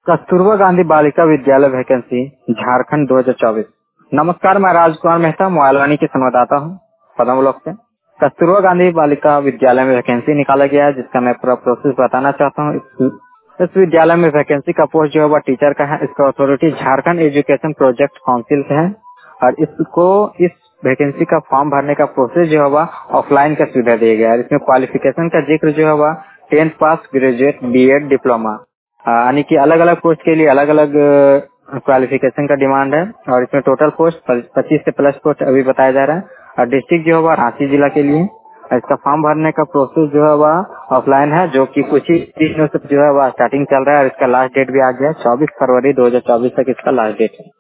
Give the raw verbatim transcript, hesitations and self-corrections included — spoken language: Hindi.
कस्तूरबा गांधी बालिका विद्यालय वैकेंसी झारखंड दो हज़ार चौबीस। नमस्कार, मैं राजकुमार मेहता मोबाइलवाणी के संवाददाता हूँ पदम ब्लॉक से। कस्तूरबा गांधी बालिका विद्यालय में वैकेंसी निकाला गया है, जिसका मैं पूरा प्रोसेस बताना चाहता हूँ। इस, इस विद्यालय में वैकेंसी का पोस्ट जो है वह टीचर का है। इसका authority Jharkhand education project council है और इसको इस वैकेंसी का फॉर्म भरने का प्रोसेस जो है वह ऑफलाइन का सुविधा दिया गया है। इसमें क्वालिफिकेशन का जिक्र जो है वह tenth pass, graduate, B Ed, diploma, यानी कि अलग अलग पोस्ट के लिए अलग अलग क्वालिफिकेशन का डिमांड है। और इसमें टोटल पोस्ट पच्चीस से प्लस पोस्ट अभी बताया जा रहा है। और डिस्ट्रिक्ट जो है वह रांची जिला के लिए। इसका फॉर्म भरने का प्रोसेस जो है वह ऑफलाइन है, जो कि कुछ ही दिनों से जो है वह स्टार्टिंग चल रहा है। और इसका लास्ट डेट भी आ गया, चौबीस फरवरी दो हजार चौबीस तक इसका लास्ट डेट है।